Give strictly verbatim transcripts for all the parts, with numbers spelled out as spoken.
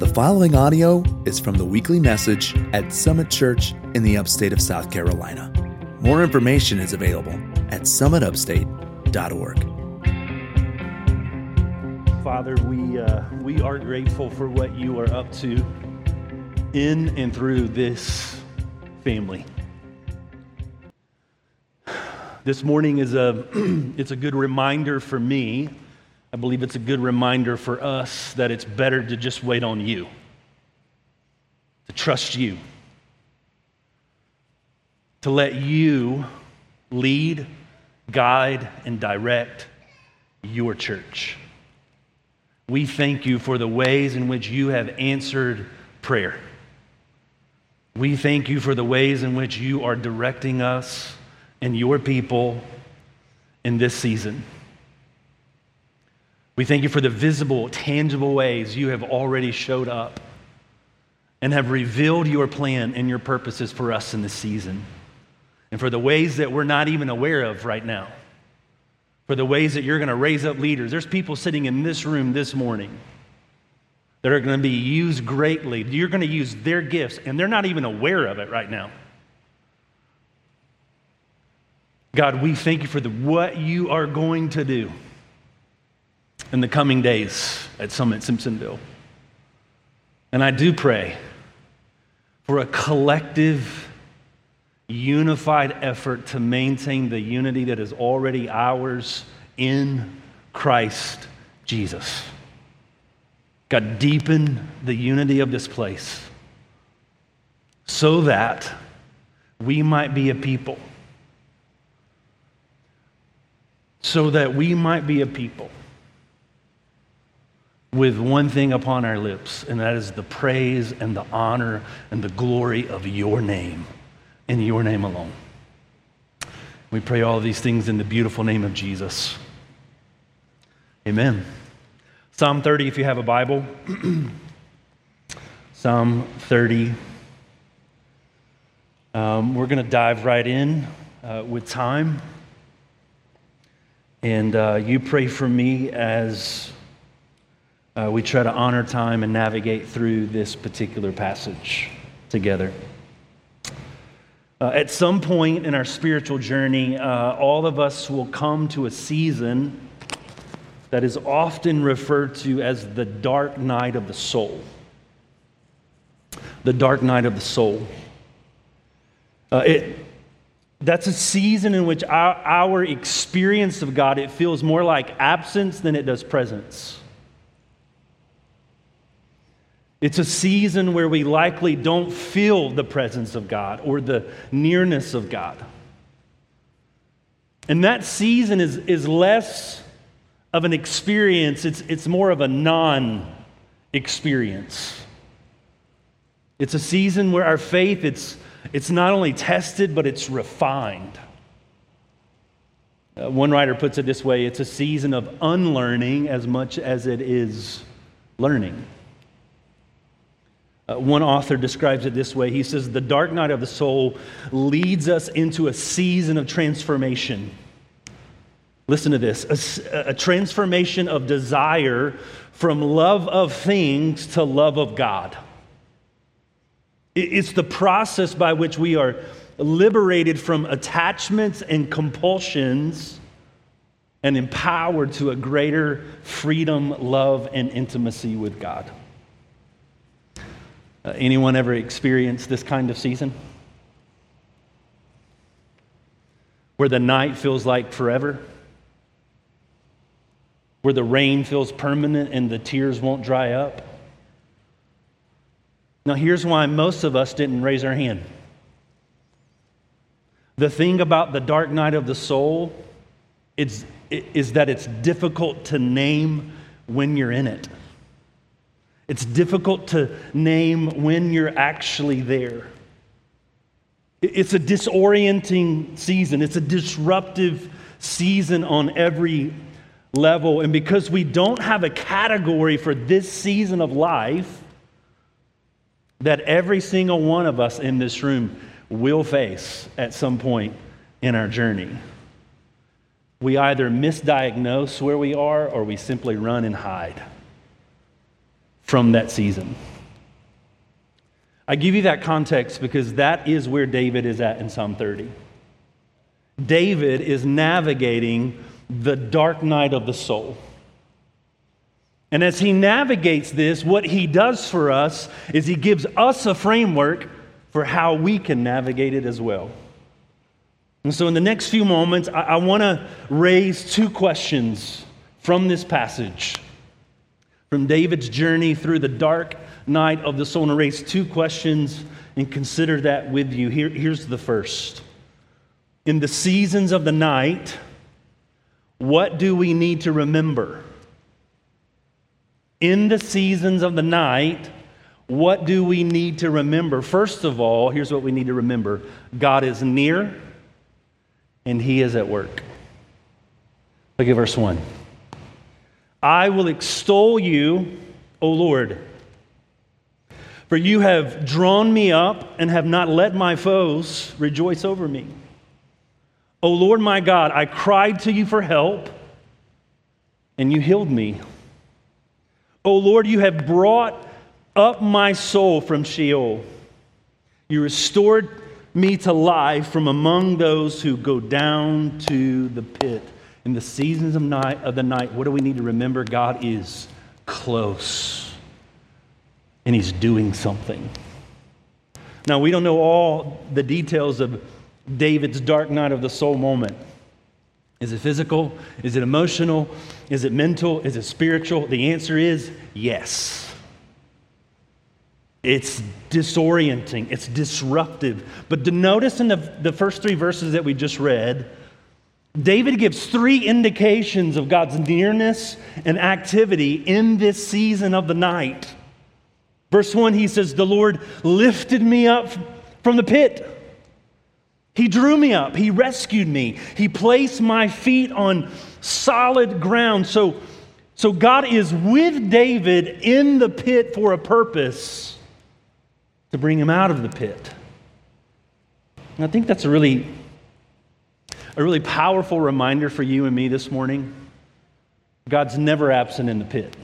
The following audio is from the weekly message at Summit Church in the upstate of South Carolina. More information is available at summit upstate dot org. Father, we uh, we are grateful for what you are up to in and through this family. This morning is a it's a good reminder for me. I believe it's a good reminder for us that it's better to just wait on you, to trust you, to let you lead, guide, and direct your church. We thank you for the ways in which you have answered prayer. We thank you for the ways in which you are directing us and your people in this season. We thank you for the visible, tangible ways you have already showed up and have revealed your plan and your purposes for us in this season, and for the ways that we're not even aware of right now, for the ways that you're going to raise up leaders. There's people sitting in this room this morning that are going to be used greatly. You're going to use their gifts, and they're not even aware of it right now. God, we thank you for the, what you are going to do in the coming days at Summit Simpsonville. And I do pray for a collective, unified effort to maintain the unity that is already ours in Christ Jesus. God, deepen the unity of this place so that we might be a people, so that we might be a people with one thing upon our lips, and that is the praise and the honor and the glory of your name, and your name alone. We pray all of these things in the beautiful name of Jesus. Amen. Psalm thirty, if you have a Bible. Psalm thirty. Um, we're going to dive right in uh, with time. And uh, you pray for me as Uh, we try to honor time and navigate through this particular passage together. Uh, at some point in our spiritual journey, uh, all of us will come to a season that is often referred to as the dark night of the soul. The dark night of the soul. Uh, it, that's a season in which our, our experience of God, it feels more like absence than it does presence. It's a season where we likely don't feel the presence of God or the nearness of God. And that season is, is less of an experience, it's, it's more of a non-experience. It's a season where our faith, it's, it's not only tested, but it's refined. Uh, one writer puts it this way: it's a season of unlearning as much as it is learning. Uh, one author describes it this way. He says, the dark night of the soul leads us into a season of transformation. Listen to this, a, a transformation of desire from love of things to love of God. It, it's the process by which we are liberated from attachments and compulsions and empowered to a greater freedom, love, and intimacy with God. Uh, anyone ever experienced this kind of season? Where the night feels like forever? Where the rain feels permanent and the tears won't dry up? Now, here's why most of us didn't raise our hand. The thing about the dark night of the soul is, is that it's difficult to name when you're in it. It's difficult to name when you're actually there. It's a disorienting season. It's a disruptive season on every level. And because we don't have a category for this season of life that every single one of us in this room will face at some point in our journey, we either misdiagnose where we are or we simply run and hide from that season. I give you that context because that is where David is at in Psalm thirty. David is navigating the dark night of the soul. And as he navigates this, what he does for us is he gives us a framework for how we can navigate it as well. And so in the next few moments, I, I want to raise two questions from this passage. From David's journey through the dark night of the soul. I want to raise two questions and consider that with you. Here, here's the first. In the seasons of the night, what do we need to remember? In the seasons of the night, what do we need to remember? First of all, here's what we need to remember. God is near and He is at work. Look at verse one. I will extol you, O Lord, for you have drawn me up and have not let my foes rejoice over me. O Lord my God, I cried to you for help, and you healed me. O Lord, you have brought up my soul from Sheol. You restored me to life from among those who go down to the pit. In the seasons of night of the night, what do we need to remember? God is close, and He's doing something. Now, we don't know all the details of David's dark night of the soul moment. Is it physical? Is it emotional? Is it mental? Is it spiritual? The answer is yes. It's disorienting. It's disruptive. But to notice in the, the first three verses that we just read, David gives three indications of God's nearness and activity in this season of the night. Verse one, he says, the Lord lifted me up from the pit. He drew me up. He rescued me. He placed my feet on solid ground. So, so God is with David in the pit for a purpose, to bring him out of the pit. And I think that's a really, a really powerful reminder for you and me this morning. God's never absent in the pit.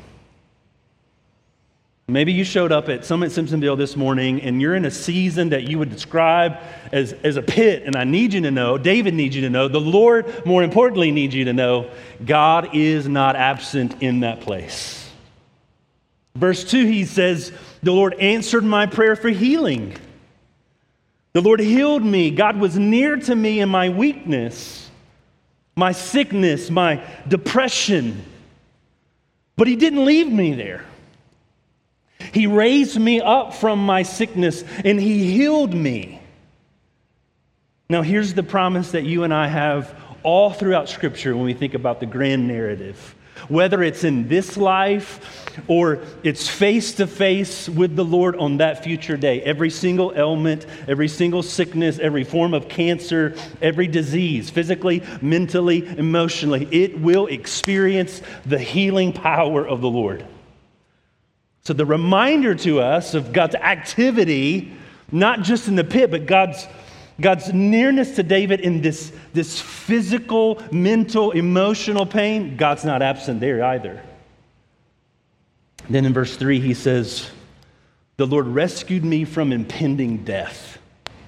Maybe you showed up at Summit Simpsonville this morning and you're in a season that you would describe as, as a pit, and I need you to know, David needs you to know, the Lord, more importantly, needs you to know, God is not absent in that place. Verse two, he says, the Lord answered my prayer for healing. The Lord healed me. God was near to me in my weakness, my sickness, my depression. But He didn't leave me there. He raised me up from my sickness and He healed me. Now, here's the promise that you and I have all throughout Scripture when we think about the grand narrative. Whether it's in this life or it's face-to-face with the Lord on that future day. Every single ailment, every single sickness, every form of cancer, every disease, physically, mentally, emotionally, it will experience the healing power of the Lord. So the reminder to us of God's activity, not just in the pit, but God's God's nearness to David in this, this physical, mental, emotional pain, God's not absent there either. Then in verse three, he says, the Lord rescued me from impending death.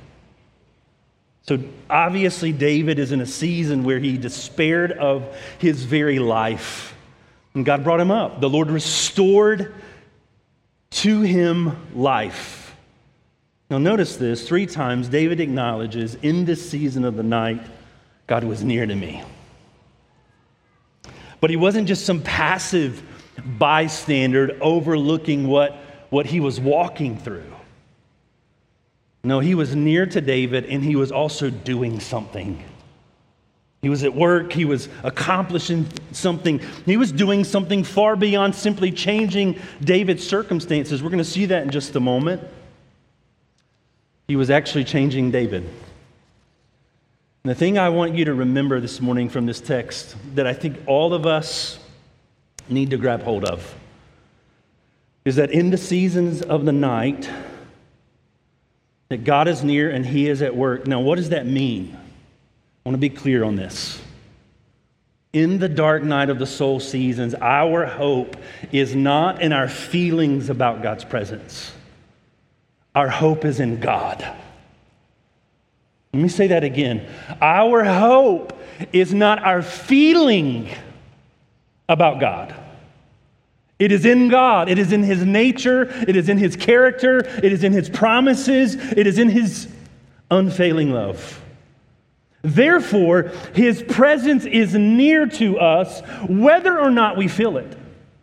So obviously David is in a season where he despaired of his very life. And God brought him up. The Lord restored to him life. Now notice this, three times David acknowledges in this season of the night, God was near to me. But he wasn't just some passive bystander overlooking what, what he was walking through. No, he was near to David and he was also doing something. He was at work, he was accomplishing something. He was doing something far beyond simply changing David's circumstances. We're going to see that in just a moment. He was actually changing David. And the thing I want you to remember this morning from this text that I think all of us need to grab hold of is that in the seasons of the night, that God is near and He is at work. Now, what does that mean? I want to be clear on this. In the dark night of the soul seasons, our hope is not in our feelings about God's presence. Our hope is in God. Let me say that again. Our hope is not our feeling about God. It is in God. It is in His nature. It is in His character. It is in His promises. It is in His unfailing love. Therefore, His presence is near to us whether or not we feel it.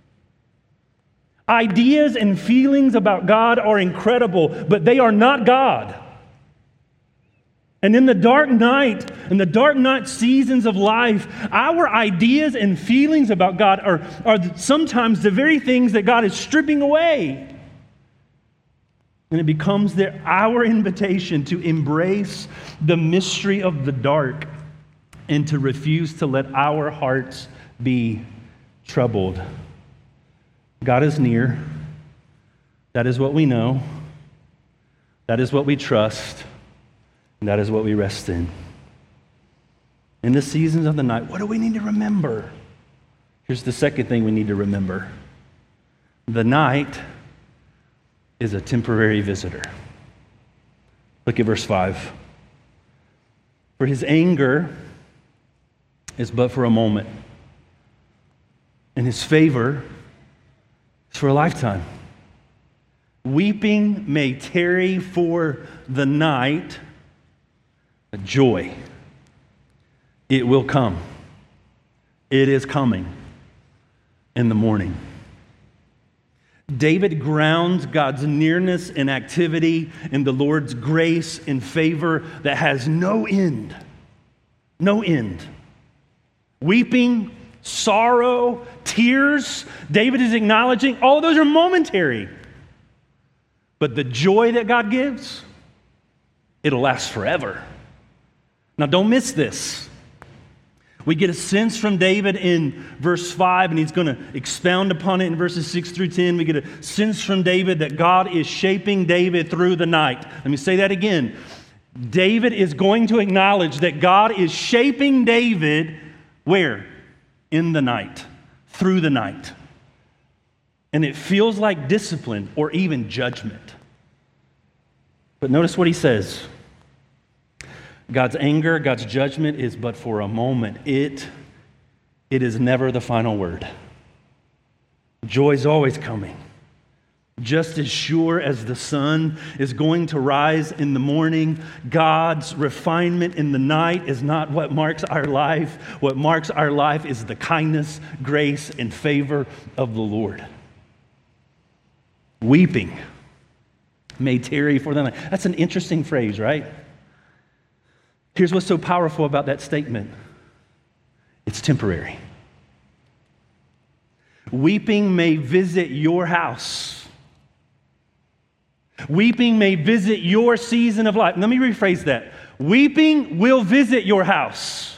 Ideas and feelings about God are incredible, but they are not God. And in the dark night, in the dark night seasons of life, our ideas and feelings about God are, are sometimes the very things that God is stripping away. And it becomes the, our invitation to embrace the mystery of the dark and to refuse to let our hearts be troubled. God is near. That is what we know. That is what we trust. And that is what we rest in. In the seasons of the night, what do we need to remember? Here's the second thing we need to remember. The night is a temporary visitor. Look at verse five. For His anger is but for a moment, and His favor is for a lifetime. Weeping may tarry for the night, but joy, it will come. It is coming in the morning. David grounds God's nearness and activity in the Lord's grace and favor that has no end. No end. Weeping, sorrow, tears, David is acknowledging all of those are momentary. But the joy that God gives, it'll last forever. Now don't miss this. We get a sense from David in verse five, and he's going to expound upon it in verses six through ten. We get a sense from David that God is shaping David through the night. Let me say that again. David is going to acknowledge that God is shaping David where? In the night, through the night. And it feels like discipline or even judgment. But notice what he says. God's anger, God's judgment is but for a moment. It, it is never the final word. Joy is always coming. Just as sure as the sun is going to rise in the morning, God's refinement in the night is not what marks our life. What marks our life is the kindness, grace, and favor of the Lord. Weeping may tarry for the night. That's an interesting phrase, right? Here's what's so powerful about that statement. It's temporary. Weeping may visit your house. Weeping may visit your season of life. Let me rephrase that. Weeping will visit your house.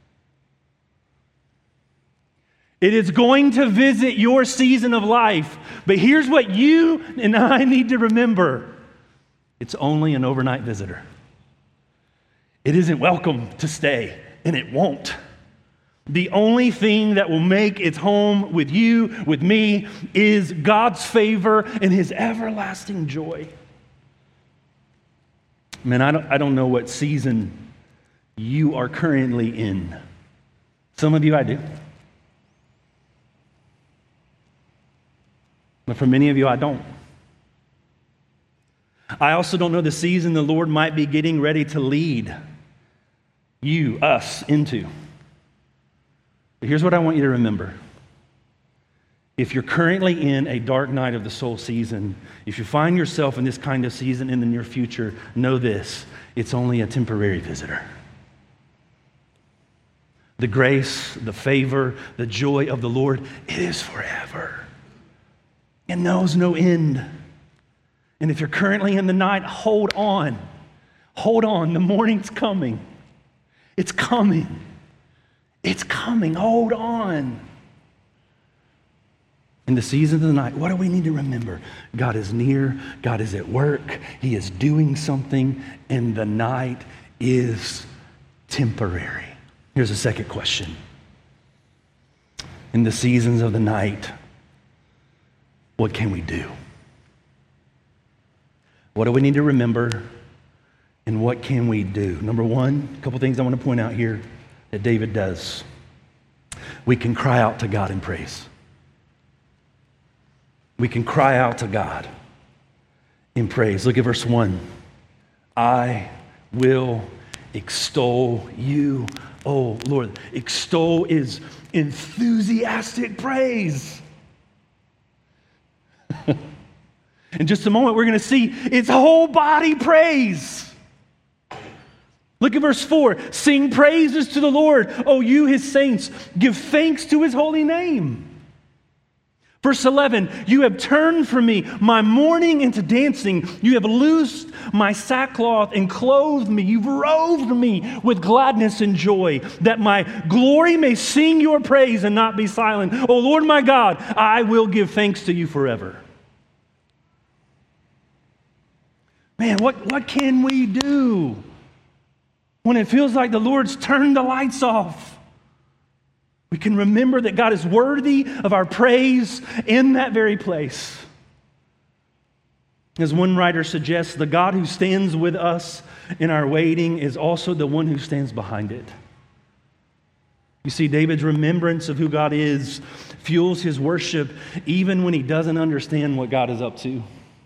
It is going to visit your season of life. But here's what you and I need to remember. It's only an overnight visitor. It isn't welcome to stay, and it won't. The only thing that will make its home with you, with me, is God's favor and His everlasting joy. Man, I don't, I don't know what season you are currently in. Some of you I do. But for many of you, I don't. I also don't know the season the Lord might be getting ready to lead you, us, into. But here's what I want you to remember. If you're currently in a dark night of the soul season, if you find yourself in this kind of season in the near future, know this, it's only a temporary visitor. The grace, the favor, the joy of the Lord, it is forever. It knows no end. And if you're currently in the night, hold on. Hold on, the morning's coming. It's coming. It's coming. Hold on. In the season of the night, what do we need to remember? God is near. God is at work. He is doing something, and the night is temporary. Here's a second question. in the seasons of the night, what can we do? What do we need to remember, and what can we do? Number one, a couple things I want to point out here that David does. We can cry out to God in praise. We can cry out to God in praise. Look at verse one. I will extol you, oh Lord. Extol is enthusiastic praise. In just a moment, we're going to see it's whole body praise. Look at verse four. Sing praises to the Lord, O you, his saints. Give thanks to his holy name. Verse eleven, you have turned from me my mourning into dancing. You have loosed my sackcloth and clothed me. You've robed me with gladness and joy, that my glory may sing your praise and not be silent. O Lord my God, I will give thanks to you forever. Man, what, what can we do when it feels like the Lord's turned the lights off? We can remember that God is worthy of our praise in that very place. As one writer suggests, the God who stands with us in our waiting is also the one who stands behind it. You see, David's remembrance of who God is fuels his worship even when he doesn't understand what God is up to.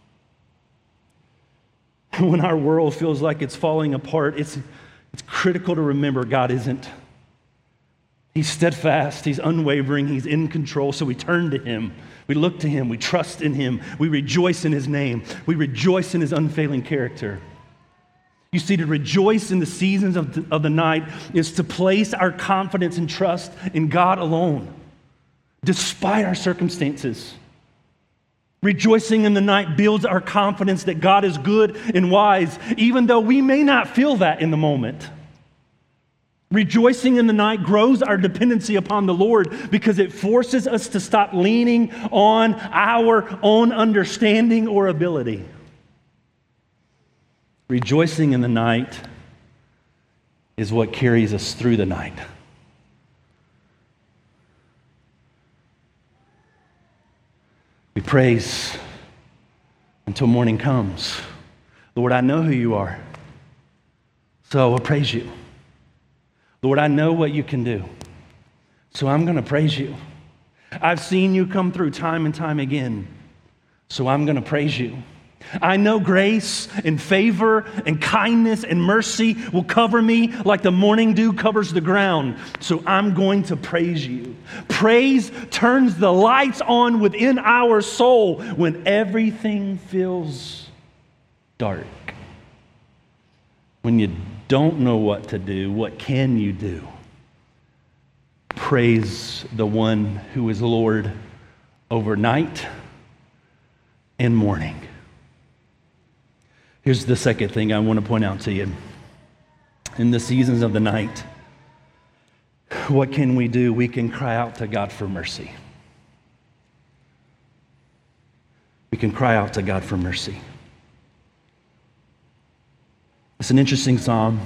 When our world feels like it's falling apart, it's, it's critical to remember God isn't. He's steadfast, he's unwavering, he's in control, so we turn to him. We look to him, we trust in him, we rejoice in his name, we rejoice in his unfailing character. You see, to rejoice in the seasons of the, of the night is to place our confidence and trust in God alone, despite our circumstances. Rejoicing in the night builds our confidence that God is good and wise, even though we may not feel that in the moment. Rejoicing in the night grows our dependency upon the Lord because it forces us to stop leaning on our own understanding or ability. Rejoicing in the night is what carries us through the night. We praise until morning comes. Lord, I know who you are, so I will praise you. Lord, I know what you can do, so I'm going to praise you. I've seen you come through time and time again, so I'm going to praise you. I know grace and favor and kindness and mercy will cover me like the morning dew covers the ground, so I'm going to praise you. Praise turns the lights on within our soul when everything feels dark. When you don't know what to do, what can you do? Praise the one who is Lord over night and morning. Here's the second thing I want to point out to you. In the seasons of the night, what can we do? We can cry out to God for mercy. We can cry out to God for mercy. It's an interesting psalm.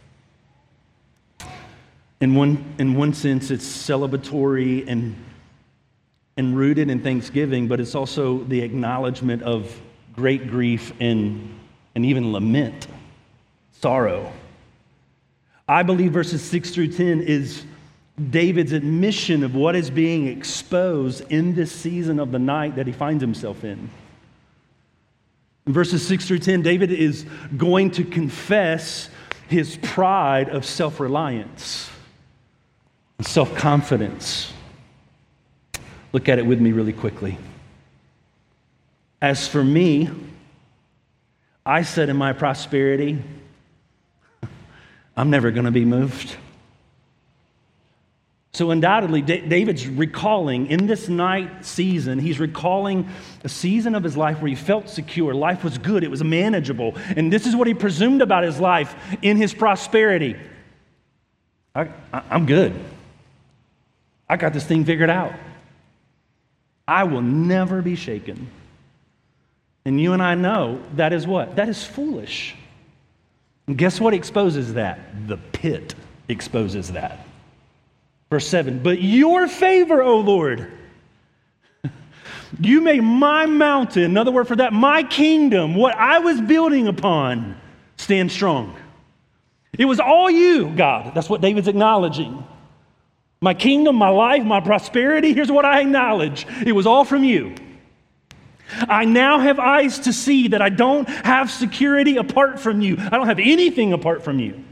In one, in one sense, it's celebratory and, and rooted in thanksgiving, but it's also the acknowledgement of great grief and, and even lament, sorrow. I believe verses six through ten is David's admission of what is being exposed in this season of the night that he finds himself in. In verses six through ten, David is going to confess his pride of self-reliance and self-confidence. Look at it with me really quickly. As for me, I said in my prosperity, I'm never going to be moved. So undoubtedly, D- David's recalling in this night season, he's recalling a season of his life where he felt secure. Life was good. It was manageable. And this is what he presumed about his life in his prosperity. I, I, I'm good. I got this thing figured out. I will never be shaken. And you and I know that is what? That is foolish. And guess what exposes that? The pit exposes that. Verse seven, but your favor, O Lord, you made my mountain, another word for that, my kingdom, what I was building upon, stand strong. It was all you, God. That's what David's acknowledging. My kingdom, my life, my prosperity, here's what I acknowledge. It was all from you. I now have eyes to see that I don't have security apart from you. I don't have anything apart from you.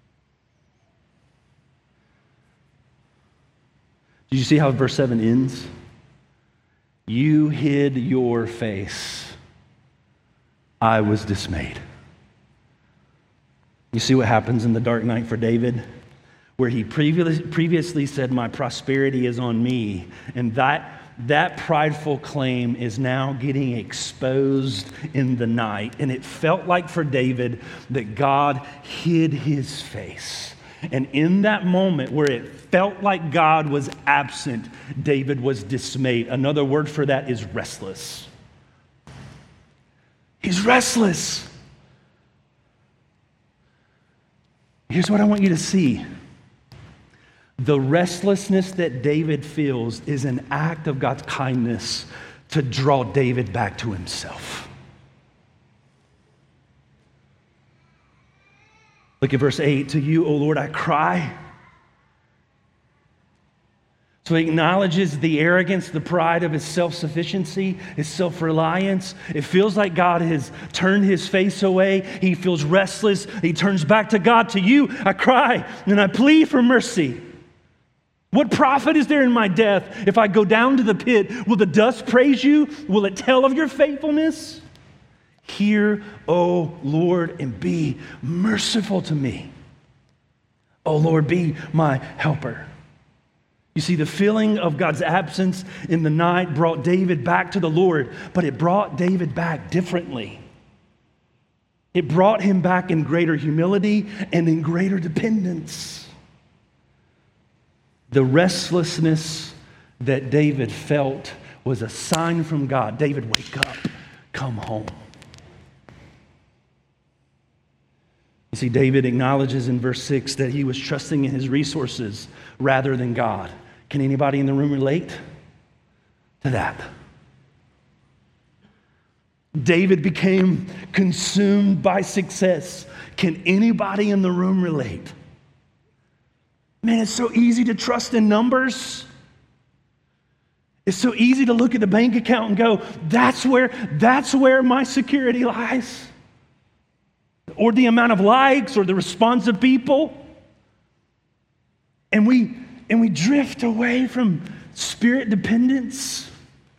Did you see how verse seven ends? You hid your face. I was dismayed. You see what happens in the dark night for David? Where he previous, previously said, my prosperity is on me. And that, that prideful claim is now getting exposed in the night. And it felt like for David that God hid his face. And in that moment where it felt like God was absent, David was dismayed. Another word for that is restless. He's restless. Here's what I want you to see. The restlessness that David feels is an act of God's kindness to draw David back to himself. Look at verse eight. To you, O Lord, I cry. So he acknowledges the arrogance, the pride of his self-sufficiency, his self-reliance. It feels like God has turned his face away. He feels restless. He turns back to God. To you, I cry and I plead for mercy. What profit is there in my death if I go down to the pit? Will the dust praise you? Will it tell of your faithfulness? Hear, O Lord, and be merciful to me. O Lord, be my helper. You see, the feeling of God's absence in the night brought David back to the Lord, but it brought David back differently. It brought him back in greater humility and in greater dependence. The restlessness that David felt was a sign from God. David, wake up, come home. You see, David acknowledges in verse six that he was trusting in his resources rather than God. Can anybody in the room relate to that? David became consumed by success. Can anybody in the room relate? Man, it's so easy to trust in numbers. It's so easy to look at the bank account and go, that's where, that's where my security lies. Or the amount of likes or the response of people. And we, and we drift away from spirit dependence.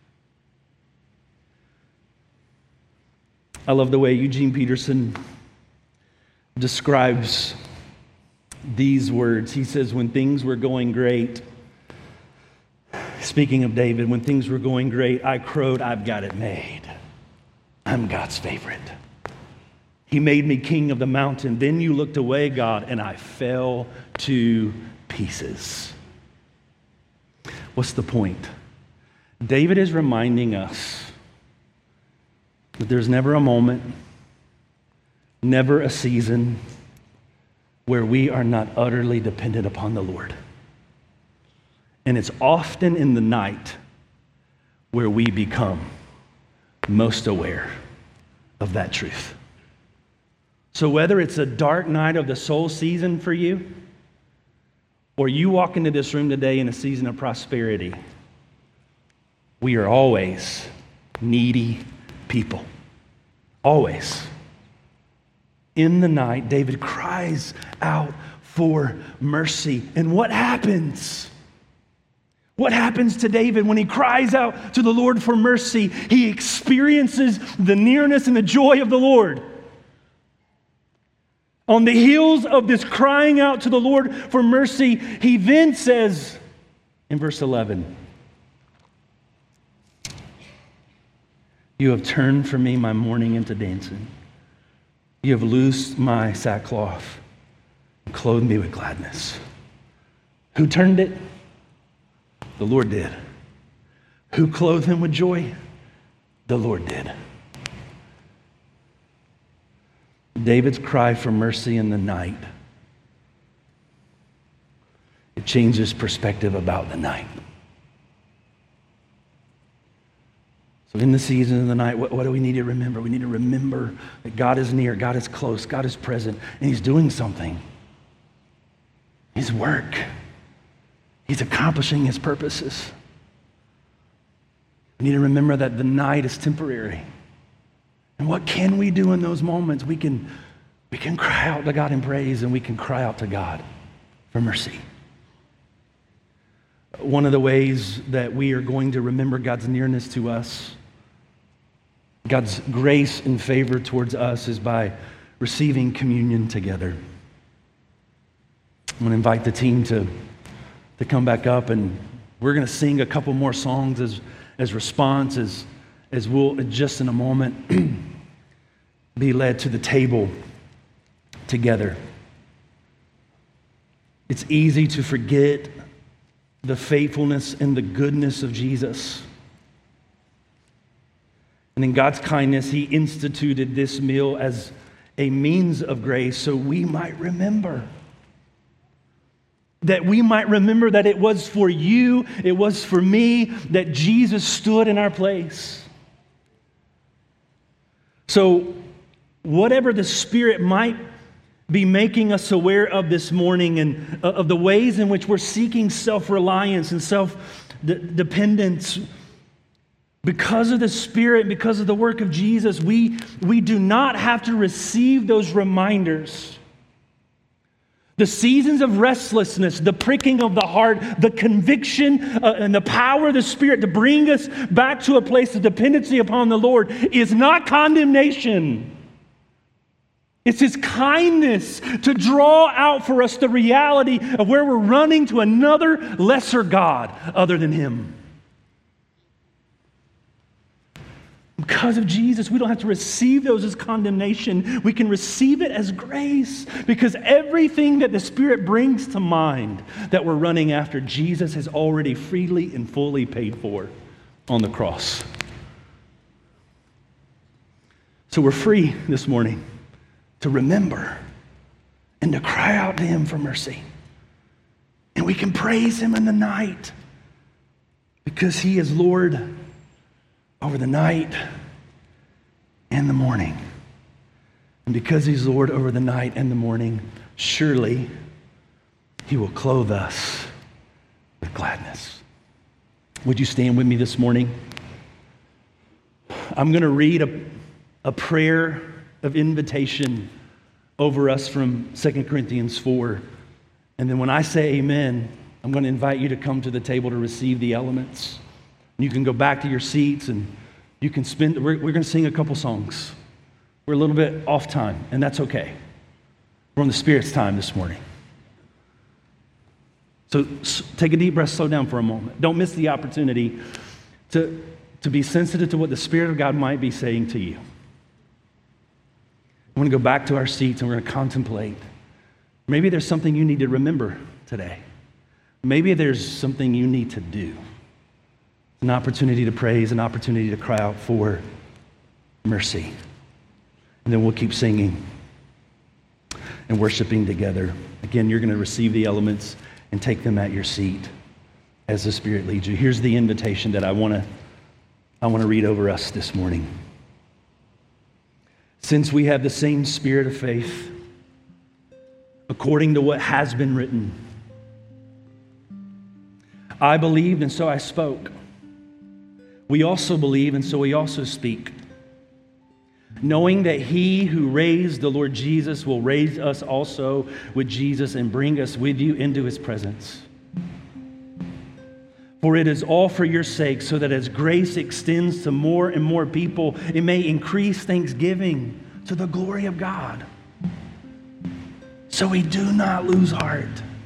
I love the way Eugene Peterson describes these words. He says, when things were going great, speaking of David, when things were going great, I crowed, I've got it made. I'm God's favorite. He made me king of the mountain. Then you looked away, God, and I fell to pieces. What's the point? David is reminding us that there's never a moment, never a season where we are not utterly dependent upon the Lord. And it's often in the night where we become most aware of that truth. So whether it's a dark night of the soul season for you, or you walk into this room today in a season of prosperity, we are always needy people. Always. In the night, David cries out for mercy. And what happens? What happens to David when he cries out to the Lord for mercy? He experiences the nearness and the joy of the Lord. On the heels of this crying out to the Lord for mercy, he then says in verse eleven, you have turned for me my mourning into dancing. You have loosed my sackcloth and clothed me with gladness. Who turned it? The Lord did. Who clothed him with joy? The Lord did. David's cry for mercy in the night It changes perspective about the night. So in the season of the night, what, what do we need to remember? We need to remember that God is near, God is close, God is present, and He's doing something. His work. He's accomplishing His purposes. We need to remember that the night is temporary. And what can we do in those moments? We can, we can cry out to God in praise, and we can cry out to God for mercy. One of the ways that we are going to remember God's nearness to us, God's grace and favor towards us, is by receiving communion together. I'm going to invite the team to, to come back up, and we're going to sing a couple more songs as, as response, as, as we'll, just in a moment, be led to the table together. It's easy to forget the faithfulness and the goodness of Jesus. And in God's kindness, He instituted this meal as a means of grace so we might remember. That we might remember that it was for you, it was for me, that Jesus stood in our place. So, whatever the Spirit might be making us aware of this morning, and of the ways in which we're seeking self-reliance and self-dependence, because of the Spirit, because of the work of Jesus, we, we do not have to receive those reminders. The seasons of restlessness, the pricking of the heart, the conviction uh, and the power of the Spirit to bring us back to a place of dependency upon the Lord is not condemnation. It's His kindness to draw out for us the reality of where we're running to another lesser God other than Him. Because of Jesus, we don't have to receive those as condemnation. We can receive it as grace, because everything that the Spirit brings to mind that we're running after, Jesus has already freely and fully paid for on the cross. So we're free this morning to remember and to cry out to Him for mercy. And we can praise Him in the night because He is Lord over the night and the morning. And because He's Lord over the night and the morning, surely He will clothe us with gladness. Would you stand with me this morning? I'm going to read a, a prayer of invitation over us from Second Corinthians four. And then when I say amen, I'm going to invite you to come to the table to receive the elements. You can go back to your seats, and you can spend, we're, we're going to sing a couple songs. We're a little bit off time, and that's okay. We're on the Spirit's time this morning. So take a deep breath, slow down for a moment. Don't miss the opportunity to, to be sensitive to what the Spirit of God might be saying to you. I want to go back to our seats, and we're going to contemplate. Maybe there's something you need to remember today. Maybe there's something you need to do. An opportunity to praise, an opportunity to cry out for mercy. And then we'll keep singing and worshiping together. Again, you're going to receive the elements and take them at your seat as the Spirit leads you. Here's the invitation that I want to I want to read over us this morning. Since we have the same spirit of faith, according to what has been written, I believed and so I spoke. We also believe, and so we also speak, knowing that He who raised the Lord Jesus will raise us also with Jesus and bring us with you into His presence. For it is all for your sake, so that as grace extends to more and more people, it may increase thanksgiving to the glory of God. So we do not lose heart.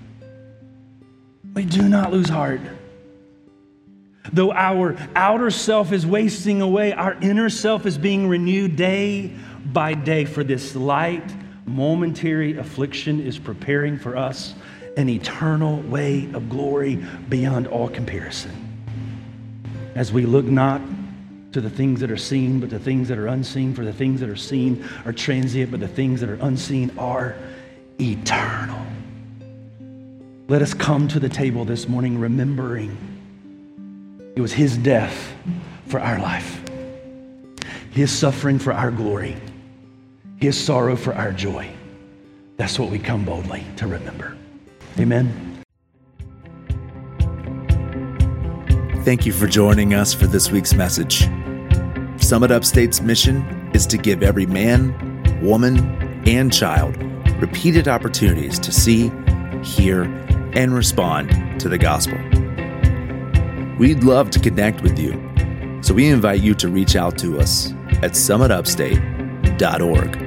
We do not lose heart. Though our outer self is wasting away, our inner self is being renewed day by day. For this light, momentary affliction is preparing for us an eternal way of glory beyond all comparison. As we look not to the things that are seen, but the things that are unseen. For the things that are seen are transient, but the things that are unseen are eternal. Let us come to the table this morning remembering it was his death for our life, his suffering for our glory, his sorrow for our joy. That's what we come boldly to remember. Amen. Thank you for joining us for this week's message. Summit Upstate's mission is to give every man, woman, and child repeated opportunities to see, hear, and respond to the gospel. We'd love to connect with you, so we invite you to reach out to us at summit upstate dot org.